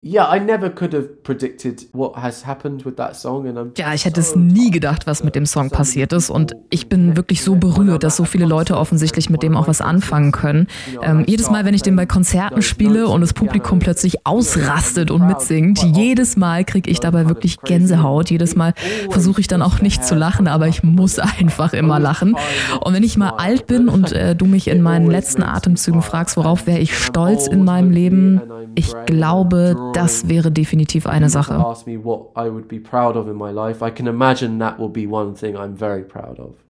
Yeah, I never could have predicted what has happened with that song and I'm Ja, ich hätte es so nie touched gedacht, was mit dem that Song so many passiert ist und people ich bin connect wirklich to so it. When berührt, I'm dass so at a viele Leute concert offensichtlich and mit one dem of auch my was anfangen concerts, können. and I Jedes Mal, start wenn ich den bei playing Konzerten those notes spiele on und the das Publikum piano, plötzlich I'm ausrastet und proud mitsingt, quite jedes often Mal kriege ich going dabei kind of wirklich crazy and Gänsehaut. Jedes it Mal always versuche ich dann makes auch the nicht zu hair lachen, stand aber up ich on my muss neck. einfach immer I always lachen. try not Und to wenn ich mal smile, alt bin und but du mich in it meinen always letzten makes me Atemzügen smile. fragst, worauf wäre And ich when I'm stolz in old, meinem hopefully, Leben, and I'm ich grey and I'm glaube, das drawing, wäre definitiv if eine you were to Sache. ask me what I would be proud of in my life, I can imagine that will be one thing I'm very proud of.